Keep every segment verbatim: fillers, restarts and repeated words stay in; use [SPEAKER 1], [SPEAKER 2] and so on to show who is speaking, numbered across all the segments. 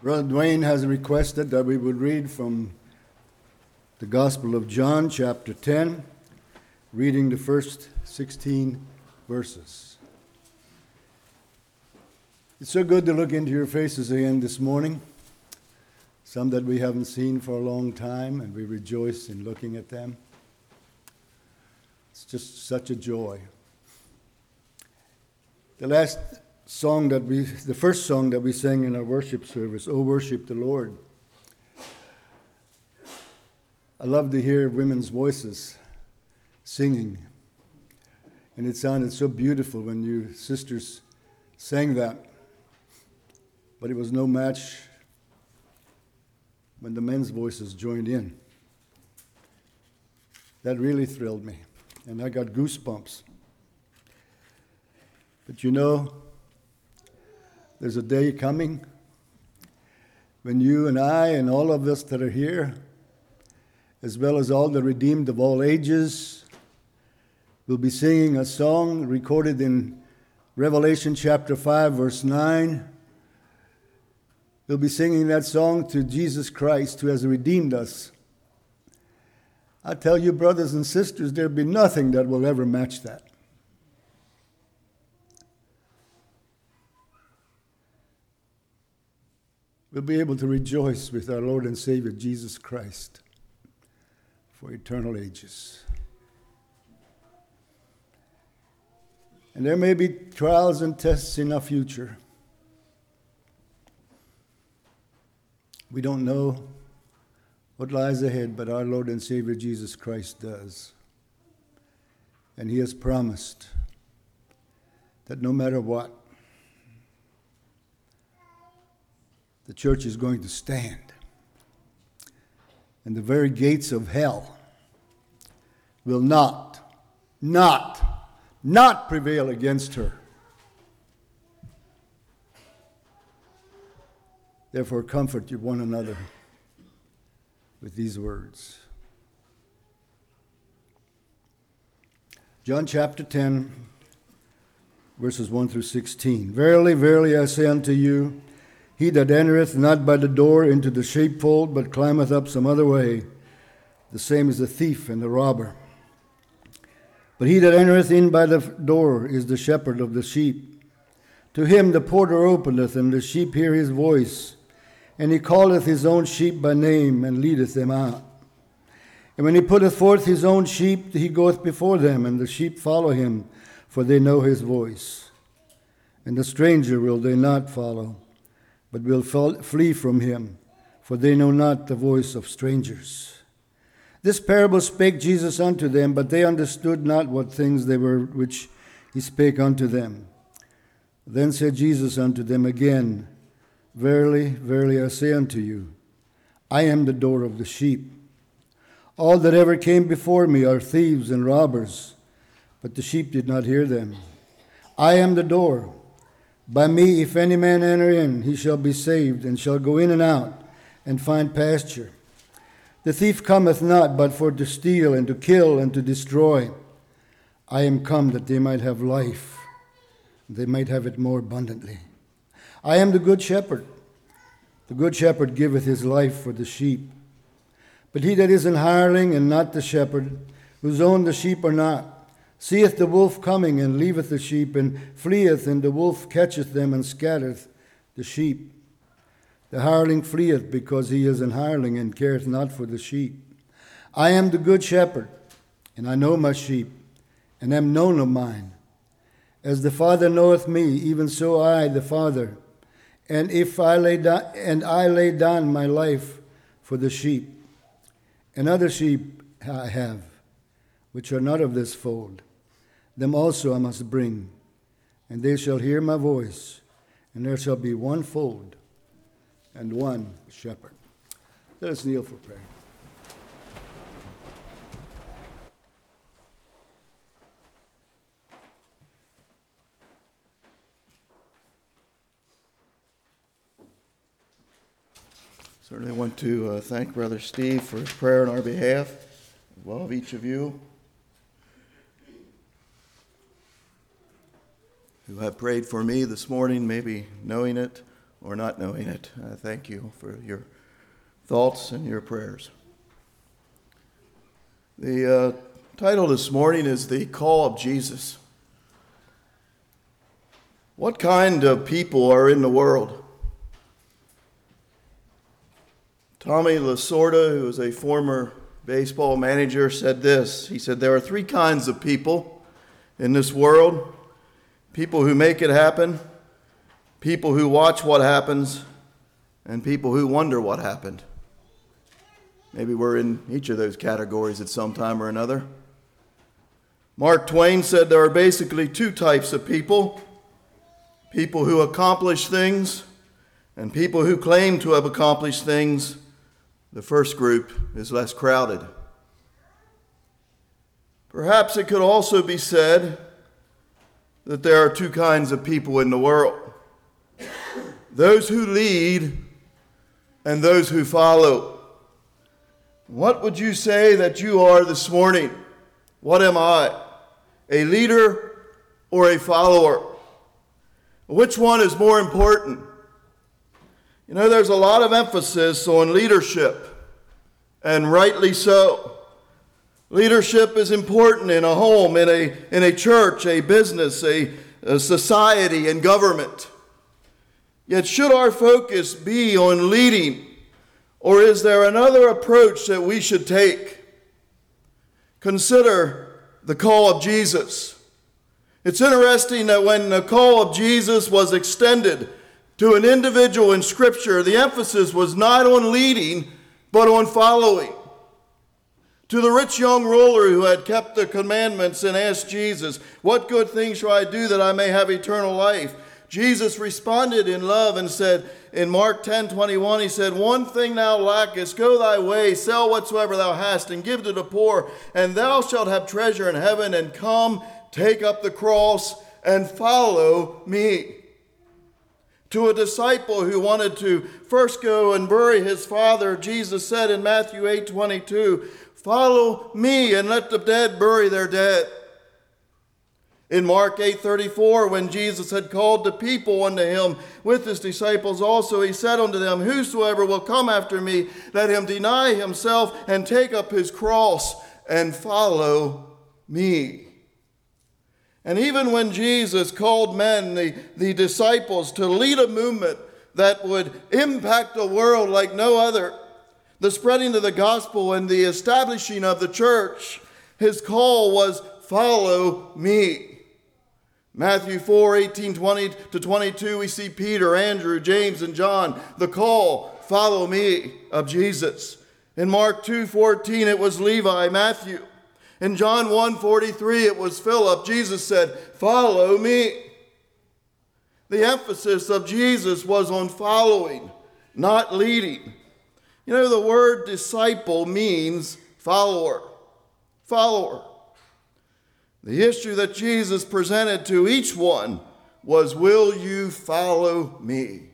[SPEAKER 1] Brother Dwayne has requested that we would read from the Gospel of John, chapter ten, reading the first sixteen verses. It's so good to look into your faces again this morning, some that we haven't seen for a long time, and we rejoice in looking at them. It's just such a joy. The last song that we, the first song that we sang in our worship service, "Oh, Worship the Lord." I love to hear women's voices singing. And it sounded so beautiful when you sisters sang that. But it was no match when the men's voices joined in. That really thrilled me. And I got goosebumps. But you know, there's a day coming when you and I and all of us that are here, as well as all the redeemed of all ages, will be singing a song recorded in Revelation chapter five, verse nine. We'll be singing that song to Jesus Christ, who has redeemed us. I tell you, brothers and sisters, there'll be nothing that will ever match that. We'll be able to rejoice with our Lord and Savior, Jesus Christ, for eternal ages. And there may be trials and tests in our future. We don't know what lies ahead, but our Lord and Savior, Jesus Christ, does. And He has promised that no matter what, the church is going to stand. And the very gates of hell will not, not, not prevail against her. Therefore, comfort you one another with these words. John chapter ten, verses one through sixteen. Verily, verily, I say unto you, he that entereth not by the door into the sheepfold, but climbeth up some other way, the same is the thief and the robber. But he that entereth in by the door is the shepherd of the sheep. To him the porter openeth, and the sheep hear his voice. And he calleth his own sheep by name, and leadeth them out. And when he putteth forth his own sheep, he goeth before them, and the sheep follow him, for they know his voice. And the stranger will they not follow, but will flee from him, for they know not the voice of strangers. This parable spake Jesus unto them, but they understood not what things they were which he spake unto them. Then said Jesus unto them again, Verily, verily, I say unto you, I am the door of the sheep. All that ever came before me are thieves and robbers, but the sheep did not hear them. I am the door. By me, if any man enter in, he shall be saved, and shall go in and out, and find pasture. The thief cometh not, but for to steal, and to kill, and to destroy. I am come that they might have life, they might have it more abundantly. I am the good shepherd. The good shepherd giveth his life for the sheep. But he that is an hireling, and not the shepherd, whose own the sheep are not, seeth the wolf coming, and leaveth the sheep, and fleeth, and the wolf catcheth them, and scattereth the sheep. The hireling fleeth, because he is an hireling, and careth not for the sheep. I am the good shepherd, and I know my sheep, and am known of mine. As the Father knoweth me, even so I, the Father. And if I lay down, and I lay down my life for the sheep. And other sheep I have, which are not of this fold. Them also I must bring, and they shall hear my voice, and there shall be one fold and one shepherd. Let us kneel for prayer.
[SPEAKER 2] Certainly want to uh, thank Brother Steve for his prayer on our behalf, as well as each of you who have prayed for me this morning, maybe knowing it or not knowing it. I thank you for your thoughts and your prayers. The uh, title this morning is The Call of Jesus. What kind of people are in the world? Tommy Lasorda, who is a former baseball manager, said this. He said, there are three kinds of people in this world. People who make it happen, people who watch what happens, and people who wonder what happened. Maybe we're in each of those categories at some time or another. Mark Twain said there are basically two types of people. People who accomplish things and people who claim to have accomplished things. The first group is less crowded. Perhaps it could also be said that there are two kinds of people in the world. Those who lead and those who follow. What would you say that you are this morning? What am I? A leader or a follower? Which one is more important? You know, there's a lot of emphasis on leadership, and rightly so. Leadership is important in a home, in a, in a church, a business, a, a society, and government. Yet should our focus be on leading, or is there another approach that we should take? Consider the call of Jesus. It's interesting that when the call of Jesus was extended to an individual in Scripture, the emphasis was not on leading, but on following. To the rich young ruler who had kept the commandments and asked Jesus, what good things shall I do that I may have eternal life? Jesus responded in love and said, in Mark ten twenty-one, he said, one thing thou lackest, go thy way, sell whatsoever thou hast, and give to the poor, and thou shalt have treasure in heaven, and come, take up the cross, and follow me. To a disciple who wanted to first go and bury his father, Jesus said in Matthew eight twenty-two, follow me and let the dead bury their dead. In Mark eight thirty-four, when Jesus had called the people unto him with his disciples also, he said unto them, whosoever will come after me, let him deny himself and take up his cross and follow me. And even when Jesus called men, the, the disciples, to lead a movement that would impact the world like no other, the spreading of the gospel and the establishing of the church, his call was, follow me. Matthew four, eighteen, twenty to twenty-two, we see Peter, Andrew, James, and John, the call, follow me, of Jesus. In Mark two, fourteen, it was Levi, Matthew. In John one forty-three, it was Philip. Jesus said, follow me. The emphasis of Jesus was on following, not leading. You know, the word disciple means follower. Follower. The issue that Jesus presented to each one was, will you follow me?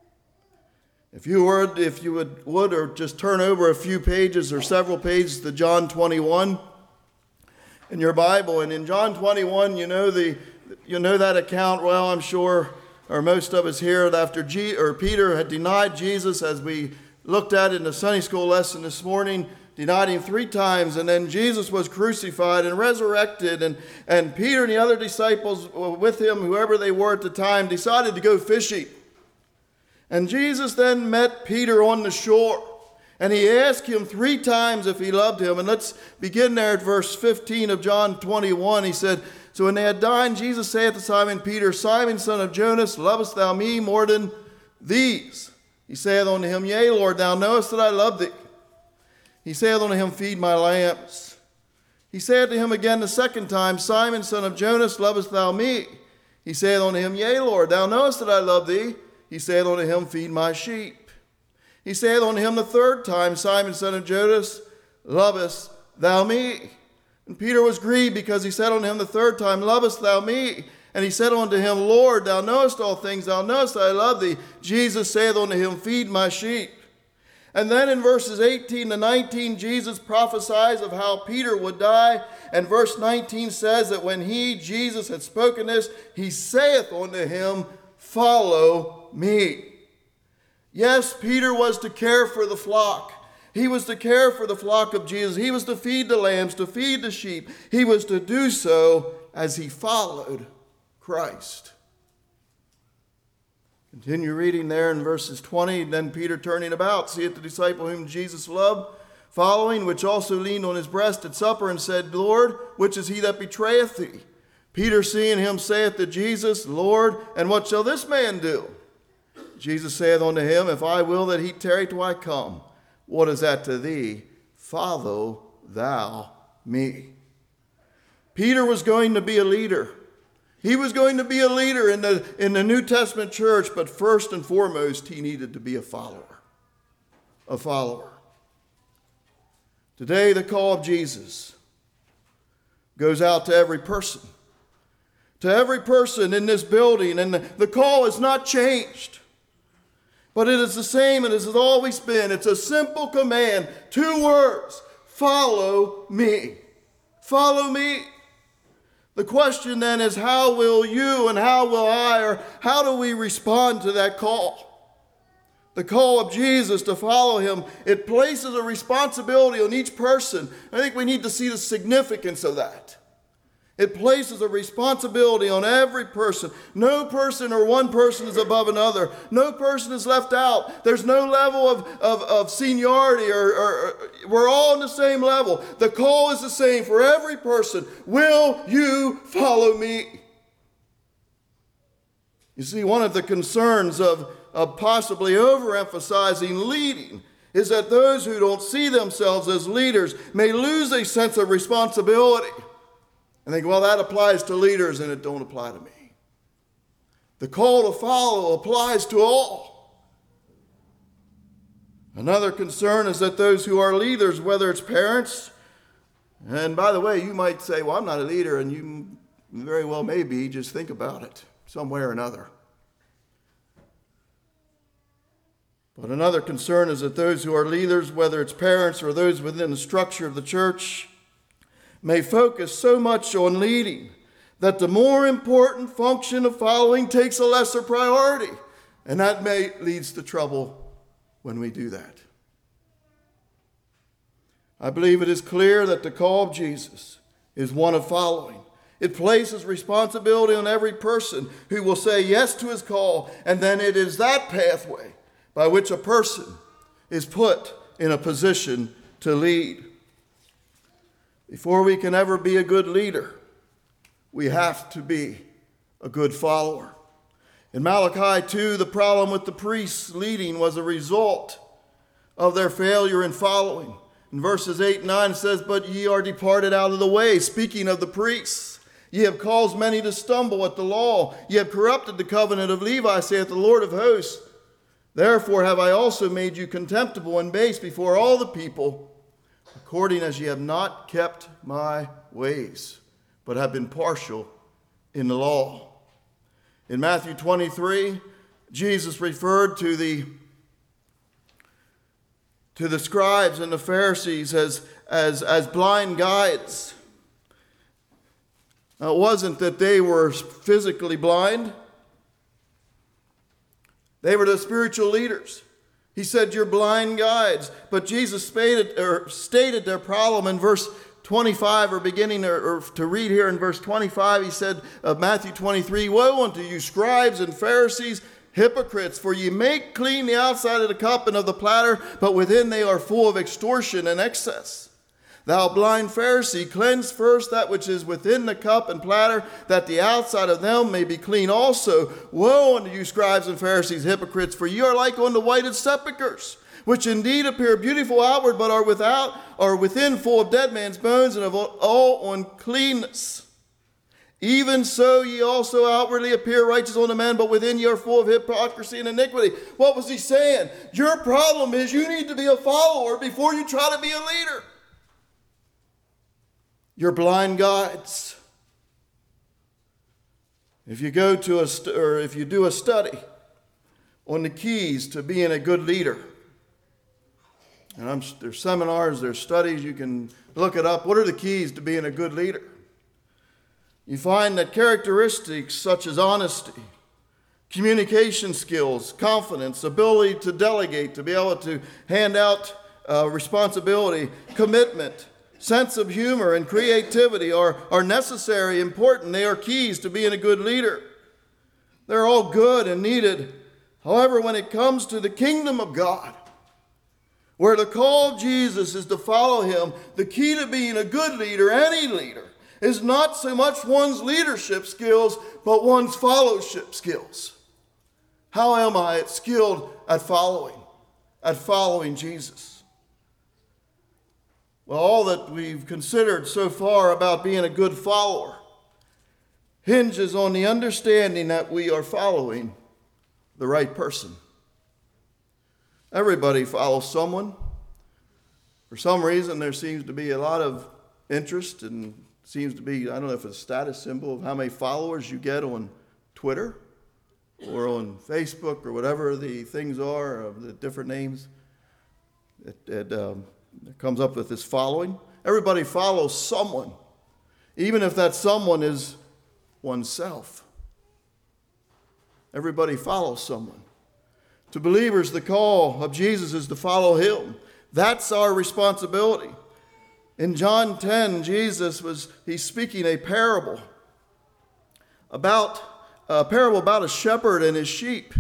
[SPEAKER 2] If you would, if you would, would or just turn over a few pages or several pages to John twenty-one. In your Bible, and in John twenty-one, you know the, you know that account well, I'm sure, or most of us here, that after G, or Peter had denied Jesus, as we looked at in the Sunday school lesson this morning, denied him three times, and then Jesus was crucified and resurrected, and, and Peter and the other disciples with him, whoever they were at the time, decided to go fishing. And Jesus then met Peter on the shore. And he asked him three times if he loved him. And let's begin there at verse fifteen of John twenty-one. He said, so when they had dined, Jesus saith to Simon Peter, Simon, son of Jonas, lovest thou me more than these? He saith unto him, yea, Lord, thou knowest that I love thee. He saith unto him, feed my lambs. He saith to him again the second time, Simon, son of Jonas, lovest thou me? He saith unto him, yea, Lord, thou knowest that I love thee. He saith unto him, feed my sheep. He saith unto him the third time, Simon, son of Jonas, lovest thou me? And Peter was grieved because he said unto him the third time, lovest thou me? And he said unto him, Lord, thou knowest all things, thou knowest that I love thee. Jesus saith unto him, feed my sheep. And then in verses eighteen to nineteen, Jesus prophesies of how Peter would die. And verse nineteen says that when he, Jesus, had spoken this, he saith unto him, follow me. Yes, Peter was to care for the flock. He was to care for the flock of Jesus. He was to feed the lambs, to feed the sheep. He was to do so as he followed Christ. Continue reading there in verses twenty. Then Peter, turning about, seeth the disciple whom Jesus loved, following, which also leaned on his breast at supper, and said, Lord, which is he that betrayeth thee? Peter, seeing him, saith to Jesus, Lord, and what shall this man do? Jesus saith unto him, If I will that he tarry till I come, what is that to thee? Follow thou me. Peter was going to be a leader. He was going to be a leader in the, in the New Testament church, but first and foremost, he needed to be a follower. A follower. Today, the call of Jesus goes out to every person. To every person in this building, and the, the call has not changed. But it is the same as it has always been. It's a simple command. Two words. Follow me. Follow me. The question then is, how will you and how will I, or how do we respond to that call? The call of Jesus to follow him, it places a responsibility on each person. I think we need to see the significance of that. It places a responsibility on every person. No person or one person is above another. No person is left out. There's no level of, of, of seniority, or, or, or we're all on the same level. The call is the same for every person. Will you follow me? You see, one of the concerns of, of possibly overemphasizing leading is that those who don't see themselves as leaders may lose a sense of responsibility. And think, well, that applies to leaders and it don't apply to me. The call to follow applies to all. Another concern is that those who are leaders, whether it's parents, and by the way, you might say, well, I'm not a leader, and you very well may be, just think about it, some way or another. But another concern is that those who are leaders, whether it's parents or those within the structure of the church, may focus so much on leading that the more important function of following takes a lesser priority. And that may leads to trouble when we do that. I believe it is clear that the call of Jesus is one of following. It places responsibility on every person who will say yes to his call, and then it is that pathway by which a person is put in a position to lead. Before we can ever be a good leader, we have to be a good follower. In Malachi two, the problem with the priests leading was a result of their failure in following. In verses eight and nine it says, But ye are departed out of the way, speaking of the priests. Ye have caused many to stumble at the law. Ye have corrupted the covenant of Levi, saith the Lord of hosts. Therefore have I also made you contemptible and base before all the people, according as ye have not kept my ways, but have been partial in the law. In Matthew twenty-three, Jesus referred to the, to the scribes and the Pharisees as, as, as blind guides. Now, it wasn't that they were physically blind. They were the spiritual leaders. He said, you're blind guides. But Jesus stated, or stated their problem in verse twenty-five, or beginning or, or to read here in verse twenty-five. He said of Matthew twenty-three, Woe unto you, scribes and Pharisees, hypocrites, for ye make clean the outside of the cup and of the platter, but within they are full of extortion and excess. Thou blind Pharisee, cleanse first that which is within the cup and platter, that the outside of them may be clean also. Woe unto you, scribes and Pharisees, hypocrites, for ye are like unto whited sepulchres, which indeed appear beautiful outward, but are without, are within full of dead man's bones and of all uncleanness. Even so ye also outwardly appear righteous unto men, but within ye are full of hypocrisy and iniquity. What was he saying? Your problem is you need to be a follower before you try to be a leader. You're blind guides. If you go to a st- or if you do a study on the keys to being a good leader, and I'm, there's seminars, there's studies, you can look it up. What are the keys to being a good leader? You find that characteristics such as honesty, communication skills, confidence, ability to delegate, to be able to hand out uh, responsibility, commitment, sense of humor, and creativity are, are necessary, important. They are keys to being a good leader. They're all good and needed. However, when it comes to the kingdom of God, where the call of Jesus is to follow him, the key to being a good leader, any leader, is not so much one's leadership skills, but one's fellowship skills. How am I skilled at following, at following Jesus? Well, all that we've considered so far about being a good follower hinges on the understanding that we are following the right person. Everybody follows someone. For some reason, there seems to be a lot of interest and seems to be, I don't know if it's a status symbol of how many followers you get on Twitter or on Facebook or whatever the things are, of the different names. It, it, um, it comes up with this following. Everybody follows someone, even if that someone is oneself. Everybody follows someone. To believers, the call of Jesus is to follow him. That's our responsibility. In John ten, Jesus was, he's speaking a parable about, a parable about a shepherd and his sheep.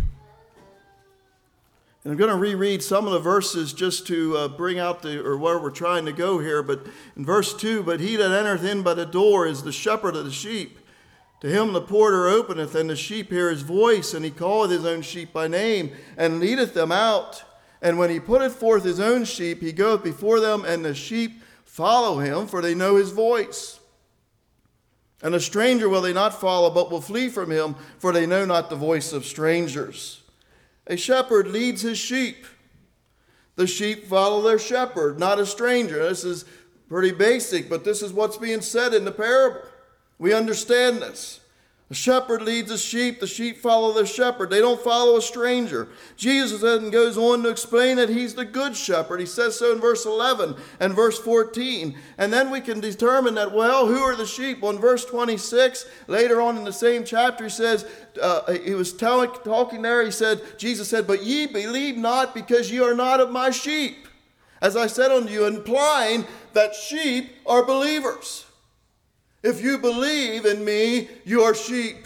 [SPEAKER 2] And I'm going to reread some of the verses just to uh, bring out the, or where we're trying to go here. But in verse two, but he that entereth in by the door is the shepherd of the sheep. To him the porter openeth, and the sheep hear his voice, and he calleth his own sheep by name, and leadeth them out. And when he putteth forth his own sheep, he goeth before them, and the sheep follow him, for they know his voice. And a stranger will they not follow, but will flee from him, for they know not the voice of strangers. A shepherd leads his sheep. The sheep follow their shepherd, not a stranger. This is pretty basic, but this is what's being said in the parable. We understand this. The shepherd leads his sheep. The sheep follow their shepherd. They don't follow a stranger. Jesus then goes on to explain that he's the good shepherd. He says so in verse eleven and verse fourteen. And then we can determine that, well, who are the sheep? Well, in verse twenty-six, later on in the same chapter, he says, uh, he was telling, talking there, he said, Jesus said, but ye believe not, because ye are not of my sheep. As I said unto you, implying that sheep are believers. If you believe in me, you are sheep.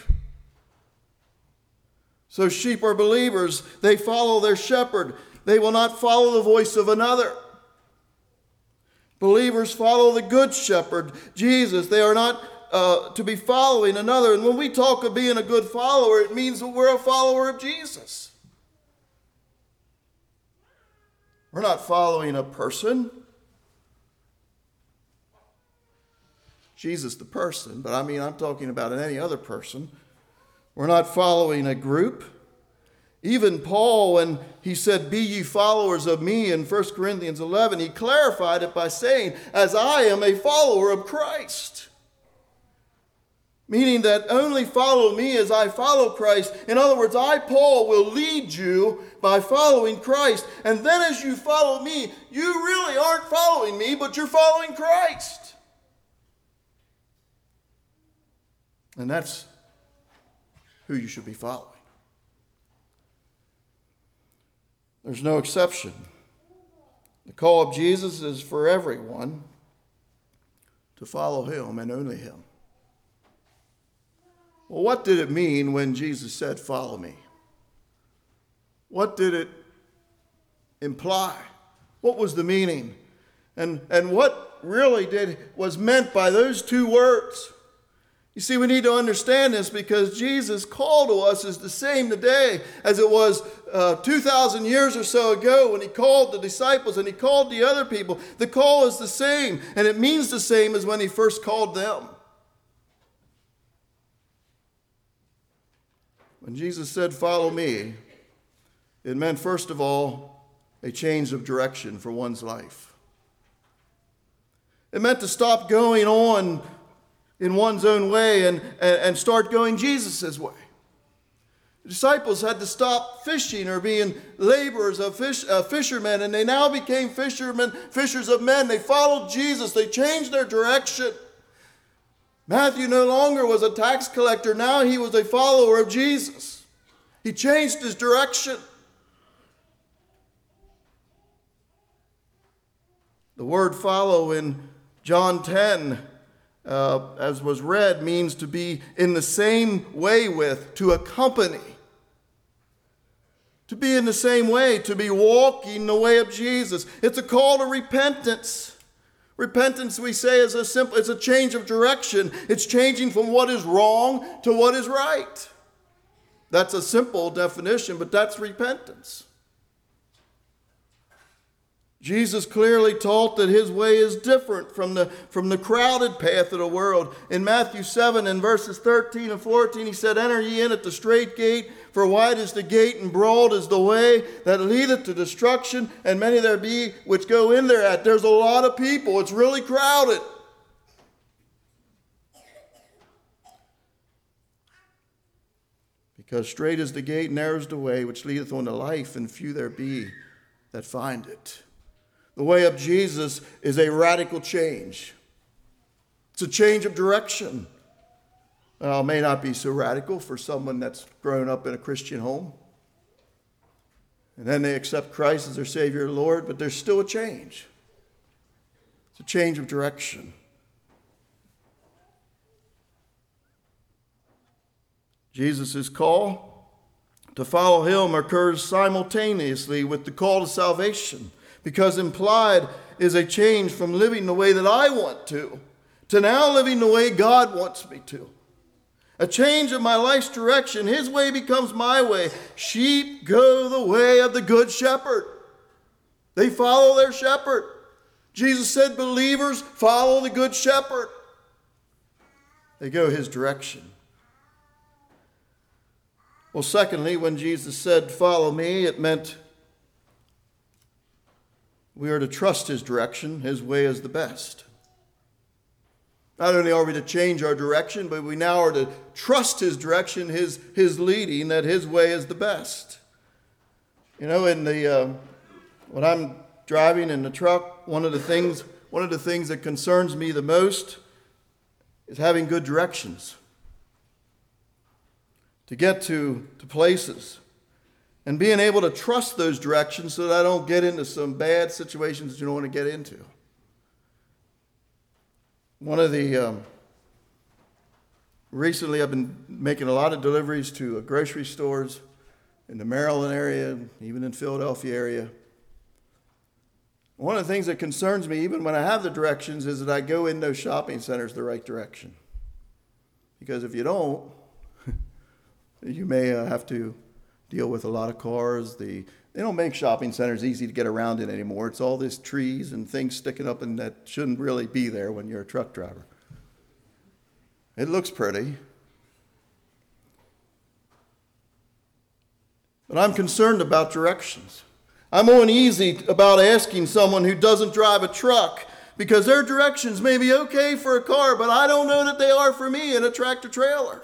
[SPEAKER 2] So sheep are believers. They follow their shepherd. They will not follow the voice of another. Believers follow the good shepherd, Jesus. They are not uh, to be following another. And when we talk of being a good follower, it means that we're a follower of Jesus. We're not following a person. Jesus the person, but I mean I'm talking about any other person. We're not following a group. Even Paul, when he said, be ye followers of me in First Corinthians eleven, he clarified it by saying, as I am a follower of Christ. Meaning that only follow me as I follow Christ. In other words, I, Paul, will lead you by following Christ. And then as you follow me, you really aren't following me, but you're following Christ. And that's who you should be following. There's no exception. The call of Jesus is for everyone to follow him and only him. Well, what did it mean when Jesus said, follow me? What did it imply? What was the meaning? And, and what really did was meant by those two words? You see, we need to understand this because Jesus' call to us is the same today as it was uh, two thousand years or so ago when he called the disciples and he called the other people. The call is the same, and it means the same as when he first called them. When Jesus said, follow me, it meant, first of all, a change of direction for one's life. It meant to stop going on in one's own way and, and, and start going Jesus' way. The disciples had to stop fishing or being laborers of fish, uh, fishermen, and they now became fishermen, fishers of men. They followed Jesus. They changed their direction. Matthew no longer was a tax collector. Now he was a follower of Jesus. He changed his direction. The word follow in John ten, uh, as was read, means to be in the same way with, to accompany. To be in the same way, to be walking the way of Jesus. It's a call to repentance. Repentance, we say, is a simple, it's a change of direction. It's changing from what is wrong to what is right. That's a simple definition, but that's repentance. Jesus clearly taught that his way is different from the, from the crowded path of the world. In Matthew seven, in verses thirteen and fourteen, he said, "Enter ye in at the strait gate, for wide is the gate, and broad is the way that leadeth to destruction, and many there be which go in thereat." There's a lot of people. It's really crowded. Because strait is the gate, narrow is the way which leadeth unto life, and few there be that find it. The way of Jesus is a radical change. It's a change of direction. Well, it may not be so radical for someone that's grown up in a Christian home. And then they accept Christ as their Savior and Lord, but there's still a change. It's a change of direction. Jesus' call to follow him occurs simultaneously with the call to salvation, because implied is a change from living the way that I want to, to now living the way God wants me to. A change of my life's direction. His way becomes my way. Sheep go the way of the good shepherd. They follow their shepherd. Jesus said believers follow the good shepherd. They go his direction. Well, secondly, when Jesus said, "Follow me," it meant we are to trust his direction. His way is the best. Not only are we to change our direction, but we now are to trust his direction, his, his leading, that his way is the best. You know, in the uh, when I'm driving in the truck, one of the things one of the things that concerns me the most is having good directions to get to, to places. And being able to trust those directions so that I don't get into some bad situations that you don't want to get into. One of the, um, recently I've been making a lot of deliveries to uh, grocery stores in the Maryland area, even in Philadelphia area. One of the things that concerns me, even when I have the directions, is that I go in those shopping centers the right direction. Because if you don't, you may uh, have to deal with a lot of cars. The, they don't make shopping centers easy to get around in anymore. It's all these trees and things sticking up and that shouldn't really be there when you're a truck driver. It looks pretty. But I'm concerned about directions. I'm uneasy about asking someone who doesn't drive a truck because their directions may be okay for a car, but I don't know that they are for me in a tractor trailer.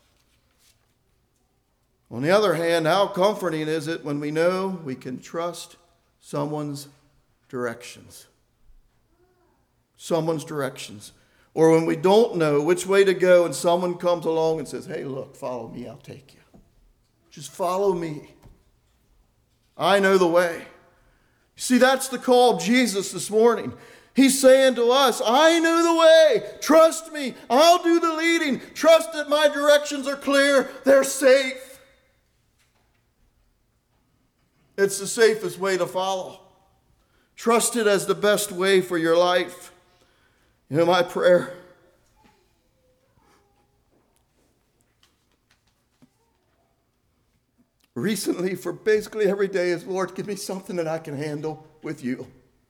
[SPEAKER 2] On the other hand, how comforting is it when we know we can trust someone's directions? Someone's directions. Or when we don't know which way to go and someone comes along and says, "Hey, look, follow me, I'll take you. Just follow me. I know the way." See, that's the call of Jesus this morning. He's saying to us, I know the way. Trust me. I'll do the leading. Trust that my directions are clear. They're safe. It's the safest way to follow. Trust it as the best way for your life. You know, my prayer recently for basically every day is, Lord, give me something that I can handle with you.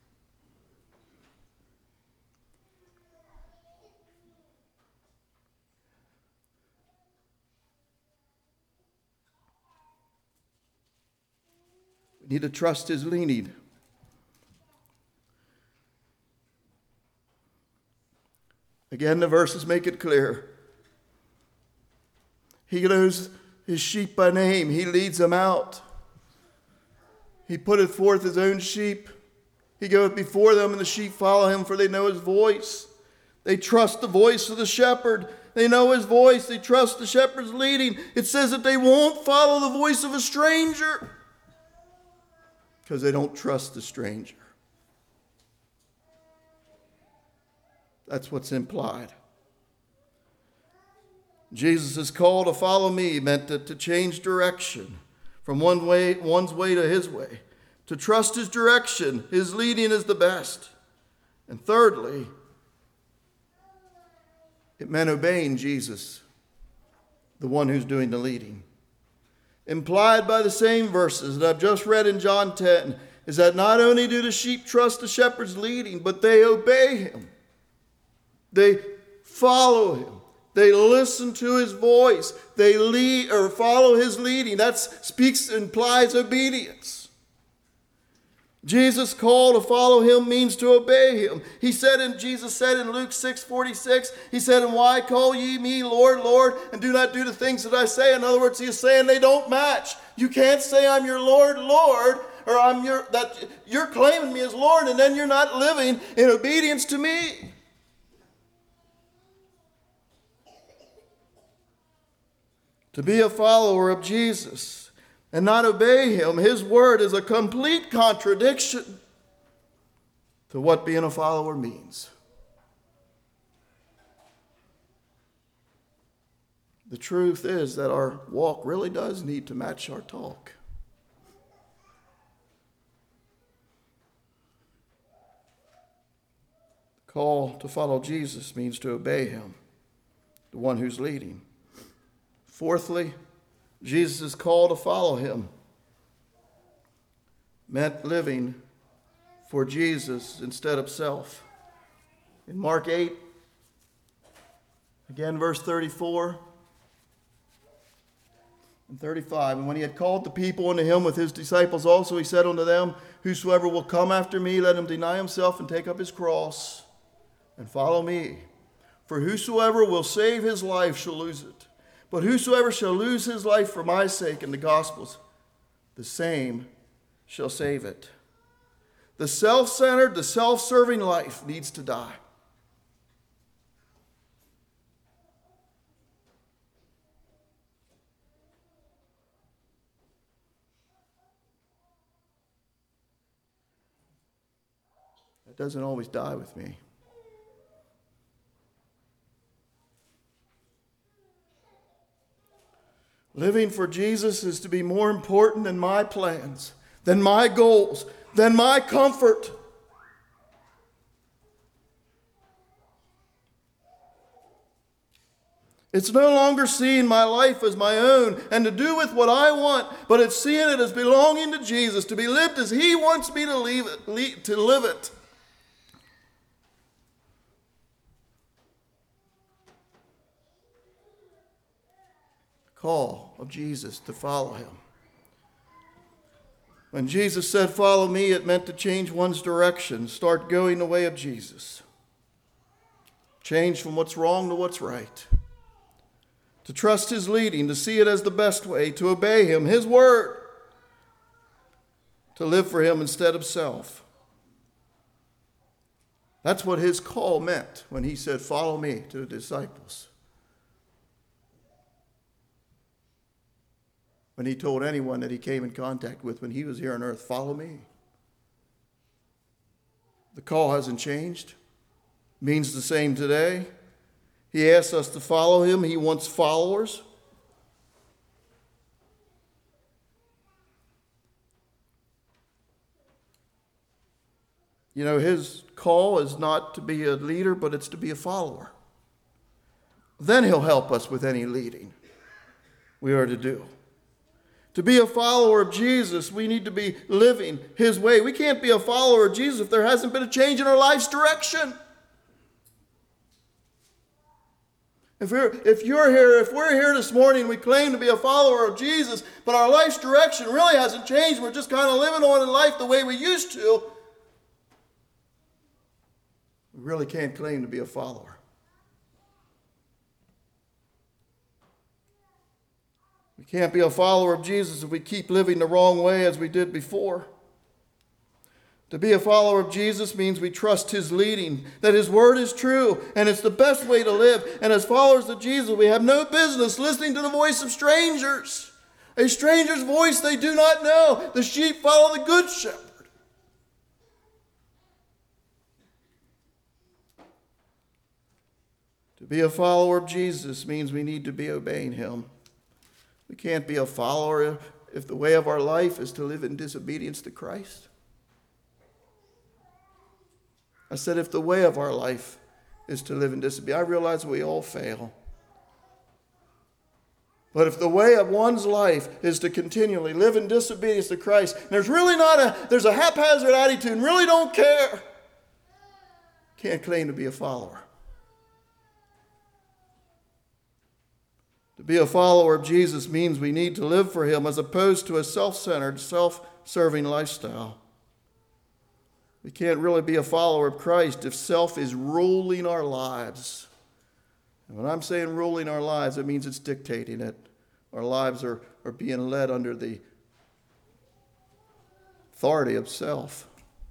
[SPEAKER 2] We need to trust his leading. Again, the verses make it clear. He knows his sheep by name. He leads them out. He putteth forth his own sheep. He goeth before them, and the sheep follow him, for they know his voice. They trust the voice of the shepherd. They know his voice. They trust the shepherd's leading. It says that they won't follow the voice of a stranger because they don't trust the stranger. That's what's implied. Jesus' call to follow me meant to, to change direction from one way, one's way to his way. To trust his direction, his leading is the best. And thirdly, it meant obeying Jesus, the one who's doing the leading. Implied by the same verses that I've just read in John ten is that not only do the sheep trust the shepherd's leading, but they obey him. They follow him. They listen to his voice. They lead or follow his leading. That speaks, implies obedience. Jesus' call to follow him means to obey him. He said, and Jesus said in Luke six forty-six, he said, and why call ye me Lord, Lord, and do not do the things that I say? In other words, he is saying they don't match. You can't say I'm your Lord, Lord, or I'm your that you're claiming me as Lord, and then you're not living in obedience to me. To be a follower of Jesus and not obey him, his word is a complete contradiction to what being a follower means. The truth is that our walk really does need to match our talk. The call to follow Jesus means to obey him, the one who's leading. Fourthly, Jesus' call to follow him meant living for Jesus instead of self. In Mark eight, again verse thirty-four and thirty-five, and when he had called the people unto him with his disciples also, he said unto them, whosoever will come after me, let him deny himself and take up his cross and follow me. For whosoever will save his life shall lose it. But whosoever shall lose his life for my sake and the gospel's, the same shall save it. The self-centered, the self-serving life needs to die. That doesn't always die with me. Living for Jesus is to be more important than my plans, than my goals, than my comfort. It's no longer seeing my life as my own and to do with what I want, but it's seeing it as belonging to Jesus, to be lived as he wants me to leave it, to live it. Call of Jesus to follow him. When Jesus said, follow me, it meant to change one's direction, start going the way of Jesus. Change from what's wrong to what's right. To trust his leading, to see it as the best way, to obey him, his word. To live for him instead of self. That's what his call meant when he said, follow me to the disciples. When he told anyone that he came in contact with when he was here on earth, follow me. The call hasn't changed. Means the same today. He asks us to follow him. He wants followers. You know, his call is not to be a leader, but it's to be a follower. Then he'll help us with any leading we are to do. To be a follower of Jesus, we need to be living his way. We can't be a follower of Jesus if there hasn't been a change in our life's direction. If you're, if you're here, if we're here this morning, we claim to be a follower of Jesus, but our life's direction really hasn't changed. We're just kind of living on in life the way we used to. We really can't claim to be a follower. We can't be a follower of Jesus if we keep living the wrong way as we did before. To be a follower of Jesus means we trust his leading, that his word is true, and it's the best way to live. And as followers of Jesus, we have no business listening to the voice of strangers. A stranger's voice they do not know. The sheep follow the good shepherd. To be a follower of Jesus means we need to be obeying him. We can't be a follower if the way of our life is to live in disobedience to Christ. I said if the way of our life is to live in disobedience. I realize we all fail. But if the way of one's life is to continually live in disobedience to Christ, and there's really not a, there's a haphazard attitude and really don't care, can't claim to be a follower. To be a follower of Jesus means we need to live for him as opposed to a self-centered, self-serving lifestyle. We can't really be a follower of Christ if self is ruling our lives. And when I'm saying ruling our lives, it means it's dictating it. Our lives are, are being led under the authority of self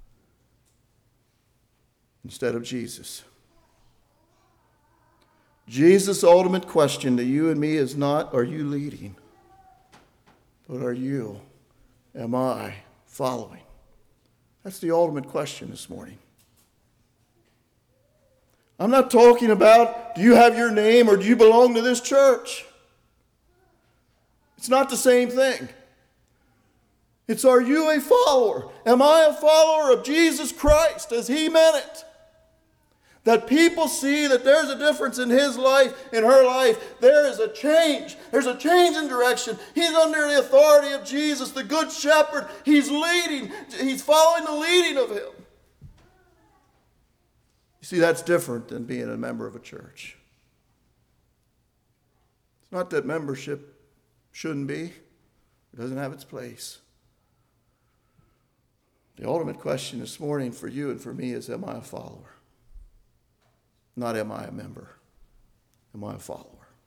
[SPEAKER 2] instead of Jesus. Jesus' ultimate question to you and me is not, are you leading? But are you, am I following? That's the ultimate question this morning. I'm not talking about, do you have your name or do you belong to this church? It's not the same thing. It's, are you a follower? Am I a follower of Jesus Christ as he meant it? That people see that there's a difference in his life, in her life. There is a change. There's a change in direction. He's under the authority of Jesus, the good shepherd. He's leading. He's following the leading of him. You see, that's different than being a member of a church. It's not that membership shouldn't be. It doesn't have its place. The ultimate question this morning for you and for me is, am I a follower? Not am I a member. Am I a follower?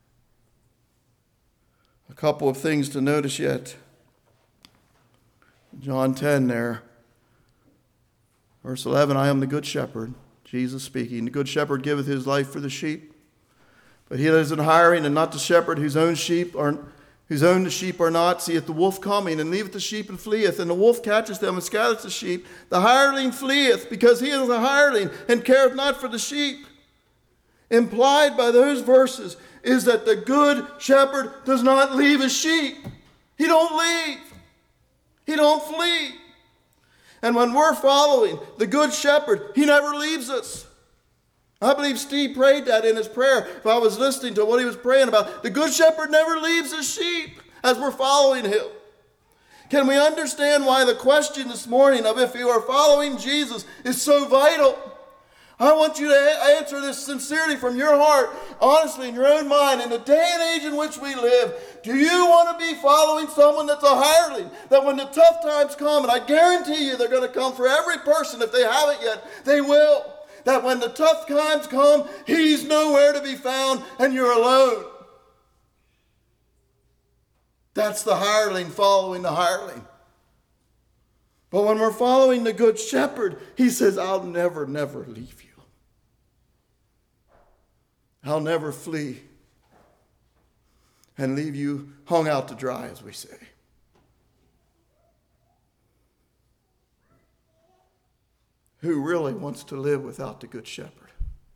[SPEAKER 2] A couple of things to notice yet. John ten there. Verse eleven, I am the good shepherd. Jesus speaking. The good shepherd giveth his life for the sheep. But he that is in hiring and not the shepherd, whose own sheep are whose own the sheep are not, seeth the wolf coming, and leaveth the sheep and fleeth, and the wolf catcheth them and scattereth the sheep. The hireling fleeth, because he is a hireling, and careth not for the sheep. Implied by those verses is that the good shepherd does not leave his sheep. He don't leave. He don't flee. And when we're following the good shepherd, he never leaves us. I believe Steve prayed that in his prayer. If I was listening to what he was praying about, the good shepherd never leaves his sheep as we're following him. Can we understand why the question this morning of if you are following Jesus is so vital? I want you to answer this sincerely from your heart, honestly, in your own mind. In the day and age in which we live, do you want to be following someone that's a hireling? That when the tough times come, and I guarantee you they're going to come for every person, if they haven't yet, they will. That when the tough times come, he's nowhere to be found and you're alone. That's the hireling following the hireling. But when we're following the good shepherd, he says, I'll never, never leave you. I'll never flee and leave you hung out to dry, as we say. Who really wants to live without the good shepherd?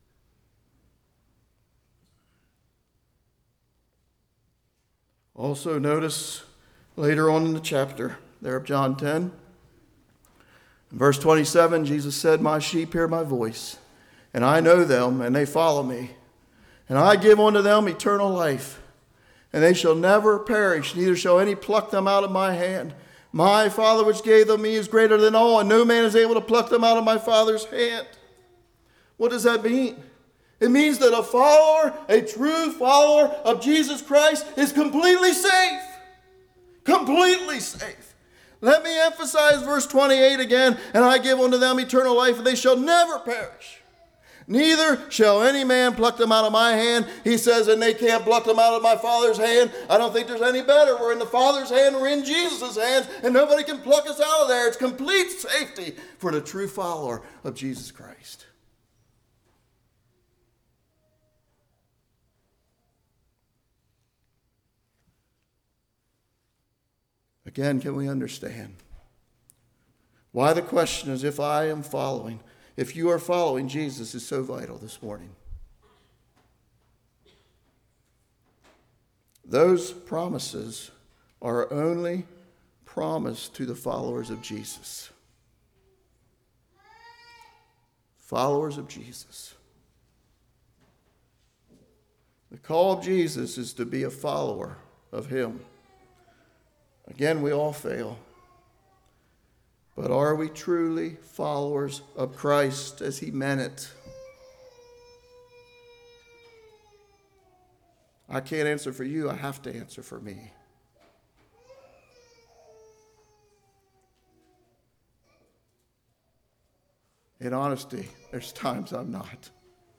[SPEAKER 2] Also notice later on in the chapter there of John ten, in verse twenty-seven, Jesus said, my sheep hear my voice, and I know them, and they follow me. And I give unto them eternal life, and they shall never perish, neither shall any pluck them out of my hand. My Father which gave them me is greater than all, and no man is able to pluck them out of my Father's hand. What does that mean? It means that a follower, a true follower of Jesus Christ is completely safe. Completely safe. Let me emphasize verse twenty-eight again. And I give unto them eternal life, and they shall never perish. Neither shall any man pluck them out of my hand. He says, and they can't pluck them out of my Father's hand. I don't think there's any better. We're in the Father's hand. We're in Jesus' hands. And nobody can pluck us out of there. It's complete safety for the true follower of Jesus Christ. Again, can we understand why the question is if I am following, if you are following Jesus is so vital this morning? Those promises are only promised to the followers of Jesus. Followers of Jesus. The call of Jesus is to be a follower of him. Again, we all fail. But are we truly followers of Christ as he meant it? I can't answer for you. I have to answer for me. In honesty, there's times I'm not.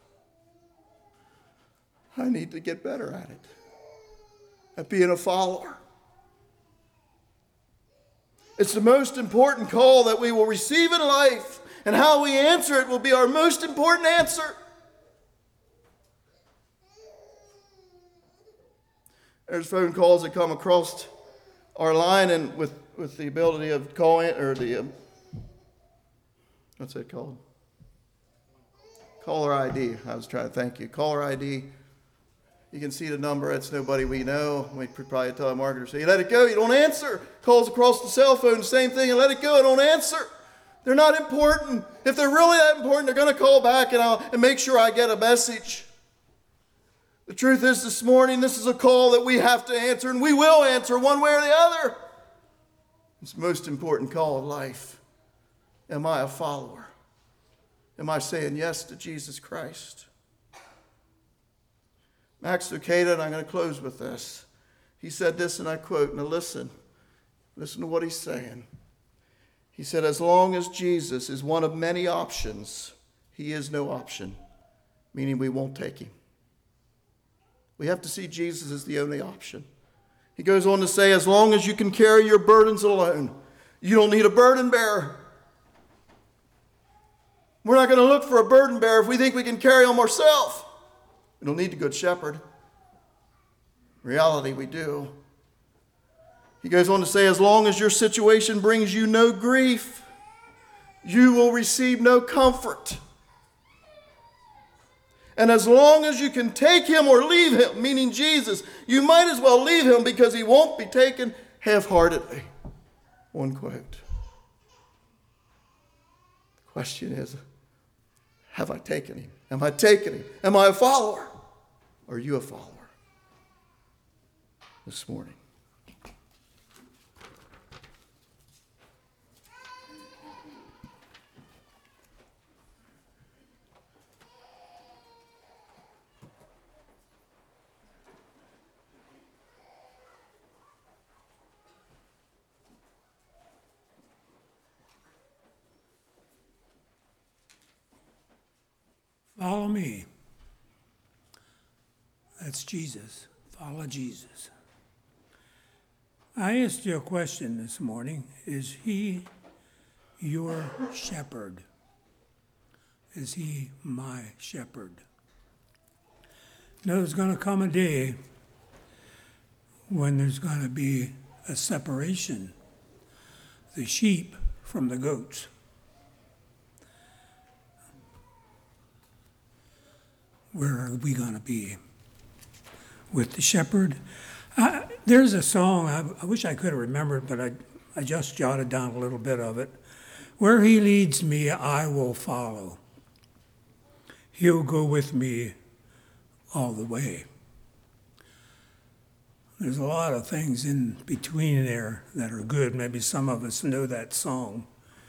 [SPEAKER 2] I need to get better at it, at being a follower. It's the most important call that we will receive in life, and how we answer it will be our most important answer. There's phone calls that come across our line, and with, with the ability of calling, or the, um, what's that called? Caller I D. I was trying to thank you. Caller I D. You can see the number. It's nobody we know. We probably tell a marketer, say, let it go. You don't answer. Calls across the cell phone, same thing. And let it go. I don't answer. They're not important. If they're really that important, they're going to call back and, I'll, and make sure I get a message. The truth is this morning, this is a call that we have to answer, and we will answer one way or the other. It's the most important call of life. Am I a follower? Am I saying yes to Jesus Christ? Max Lucado, and I'm going to close with this. He said this, and I quote, now listen, listen to what he's saying. He said, as long as Jesus is one of many options, he is no option, meaning we won't take him. We have to see Jesus as the only option. He goes on to say, as long as you can carry your burdens alone, you don't need a burden bearer. We're not going to look for a burden bearer if we think we can carry them ourselves. We don't need a good shepherd. In reality, we do. He goes on to say, as long as your situation brings you no grief, you will receive no comfort. And as long as you can take him or leave him, meaning Jesus, you might as well leave him because he won't be taken half-heartedly. One quote. The question is, have I taken him? Am I taking him? Am I a follower? Or are you a follower this morning?
[SPEAKER 3] Follow me. That's Jesus. Follow Jesus. I asked you a question this morning. Is he your shepherd? Is he my shepherd? Now, there's going to come a day when there's going to be a separation, the sheep from the goats. Where are we going to be? With the shepherd? Uh, there's a song, I, I wish I could have remembered, but I, I just jotted down a little bit of it. Where he leads me, I will follow. He'll go with me all the way. There's a lot of things in between there that are good. Maybe some of us know that song.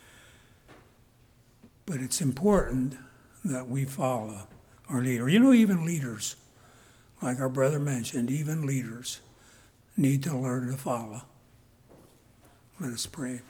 [SPEAKER 3] But it's important that we follow our leader. You know, even leaders, like our brother mentioned, even leaders need to learn to follow. Let us pray.